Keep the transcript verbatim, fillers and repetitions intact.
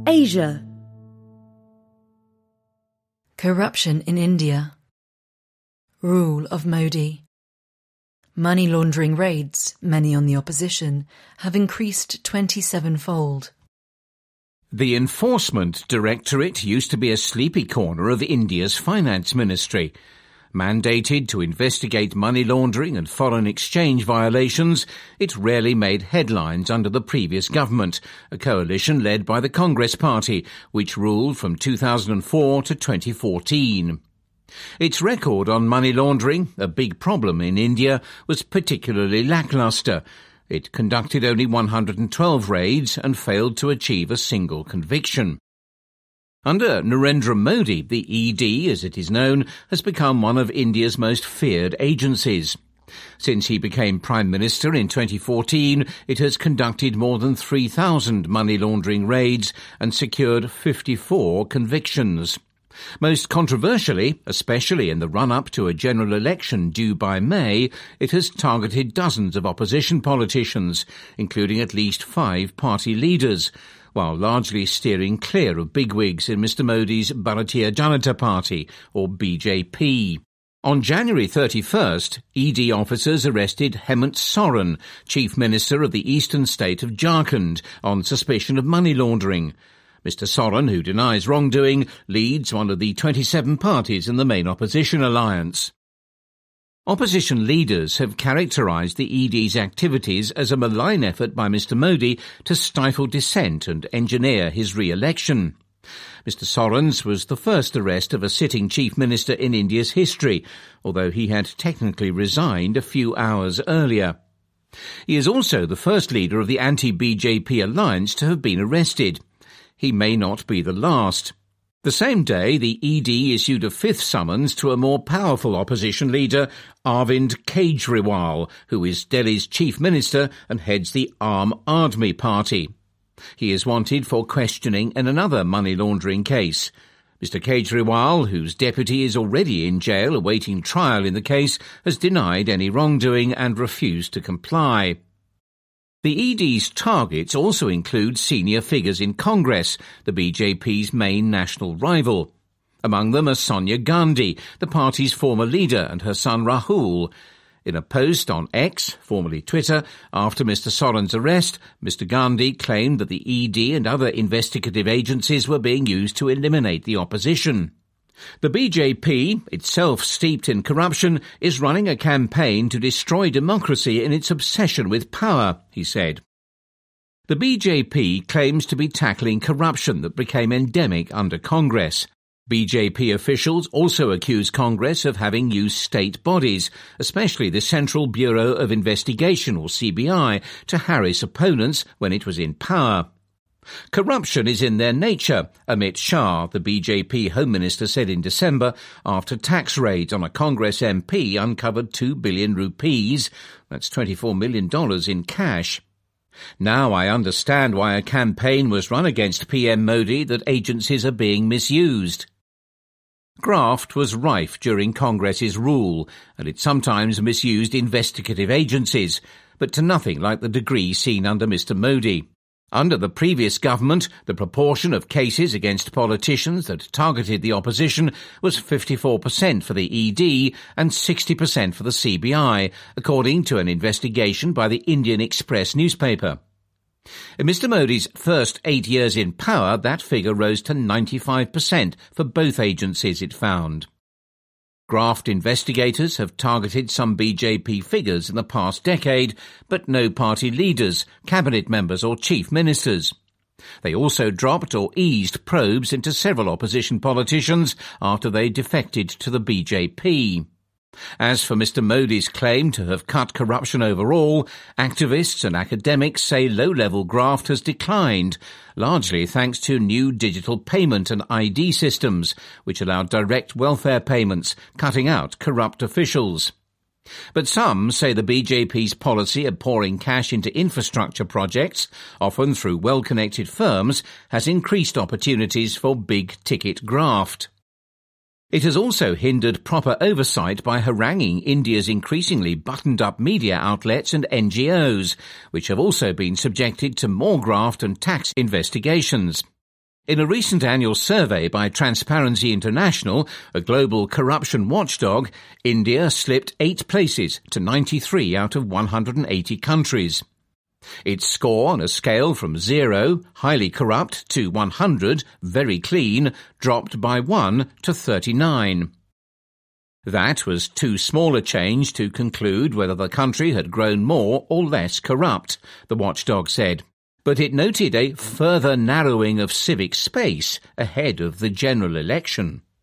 Asia. Corruption in India. Rule of Modi. Money laundering raids, many on the opposition, have increased twenty-seven-fold. The Enforcement Directorate used to be a sleepy corner of India's finance ministry. Mandated to investigate money laundering and foreign exchange violations, it rarely made headlines under the previous government, a coalition led by the Congress Party, which ruled from two thousand four to twenty fourteen. Its record on money laundering, a big problem in India, was particularly lacklustre. It conducted only one hundred twelve raids and failed to achieve a single conviction. Under Narendra Modi, the E D, as it is known, has become one of India's most feared agencies. Since he became Prime Minister in twenty fourteen, it has conducted more than three thousand money laundering raids and secured fifty-four convictions. Most controversially, especially in the run-up to a general election due by May, it has targeted dozens of opposition politicians, including at least five party leaders, while largely steering clear of bigwigs in Mister Modi's Bharatiya Janata Party, or B J P. On January thirty-first, E D officers arrested Hemant Soren, Chief Minister of the eastern state of Jharkhand, on suspicion of money laundering. Mister Soren, who denies wrongdoing, leads one of the twenty-seven parties in the main opposition alliance. Opposition leaders have characterised the E D's activities as a malign effort by Mister Modi to stifle dissent and engineer his re-election. Mister Soren's was the first arrest of a sitting chief minister in India's history, although he had technically resigned a few hours earlier. He is also the first leader of the anti-B J P alliance to have been arrested. He may not be the last. The same day, the E D issued a fifth summons to a more powerful opposition leader, Arvind Kejriwal, who is Delhi's chief minister and heads the Aam Aadmi Party. He is wanted for questioning in another money laundering case. Mister Kejriwal, whose deputy is already in jail awaiting trial in the case, has denied any wrongdoing and refused to comply. The E D's targets also include senior figures in Congress, the B J P's main national rival. Among them are Sonia Gandhi, the party's former leader, and her son Rahul. In a post on X, formerly Twitter, after Mister Soren's arrest, Mister Gandhi claimed that the E D and other investigative agencies were being used to eliminate the opposition. The B J P, itself steeped in corruption, is running a campaign to destroy democracy in its obsession with power, he said. The B J P claims to be tackling corruption that became endemic under Congress. B J P officials also accuse Congress of having used state bodies, especially the Central Bureau of Investigation, or C B I, to harass opponents when it was in power. Corruption is in their nature, Amit Shah, the B J P Home Minister, said in December after tax raids on a Congress M P uncovered two billion rupees, that's twenty-four million dollars in cash. Now I understand why a campaign was run against P M Modi that agencies are being misused. Graft was rife during Congress's rule, and it sometimes misused investigative agencies, but to nothing like the degree seen under Mister Modi. Under the previous government, the proportion of cases against politicians that targeted the opposition was fifty-four percent for the E D and sixty percent for the C B I, according to an investigation by the Indian Express newspaper. In Mister Modi's first eight years in power, that figure rose to ninety-five percent for both agencies, it found. Graft investigators have targeted some B J P figures in the past decade, but no party leaders, cabinet members or chief ministers. They also dropped or eased probes into several opposition politicians after they defected to the B J P. As for Mister Modi's claim to have cut corruption overall, activists and academics say low-level graft has declined, largely thanks to new digital payment and I D systems, which allow direct welfare payments, cutting out corrupt officials. But some say the B J P's policy of pouring cash into infrastructure projects, often through well-connected firms, has increased opportunities for big-ticket graft. It has also hindered proper oversight by haranguing India's increasingly buttoned-up media outlets and N G Os, which have also been subjected to more graft and tax investigations. In a recent annual survey by Transparency International, a global corruption watchdog, India slipped eight places to ninety-three out of one hundred eighty countries. Its score on a scale from zero, highly corrupt, to one hundred, very clean, dropped by one to thirty-nine. That was too small a change to conclude whether the country had grown more or less corrupt, the watchdog said. But it noted a further narrowing of civic space ahead of the general election.